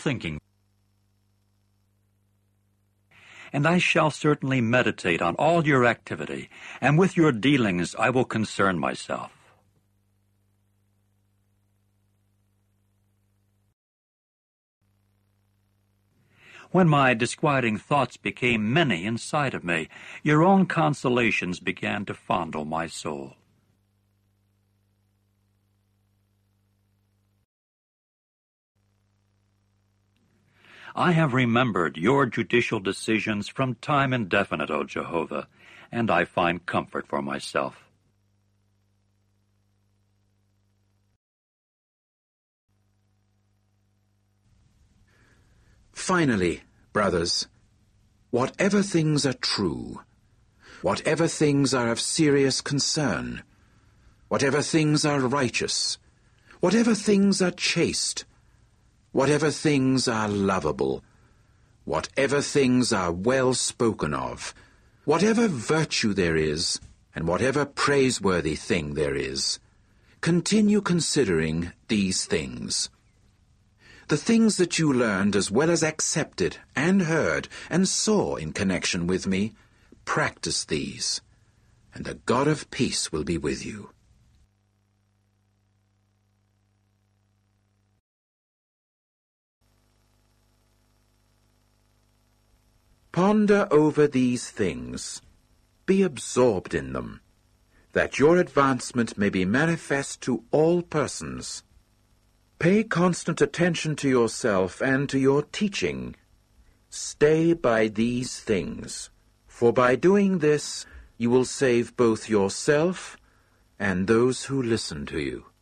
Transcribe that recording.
thinking, and I shall certainly meditate on all your activity, and with your dealings I will concern myself. When my disquieting thoughts became many inside of me, your own consolations began to fondle my soul. I have remembered your judicial decisions from time indefinite, O Jehovah, and I find comfort for myself. Finally, brothers, whatever things are true, whatever things are of serious concern, whatever things are righteous, whatever things are chaste, whatever things are lovable, whatever things are well spoken of, whatever virtue there is, and whatever praiseworthy thing there is, continue considering these things. The things that you learned as well as accepted and heard and saw in connection with me, practice these, and the God of peace will be with you. Ponder over these things, be absorbed in them, that your advancement may be manifest to all persons. Pay constant attention to yourself and to your teaching. Stay by these things, for by doing this you will save both yourself and those who listen to you.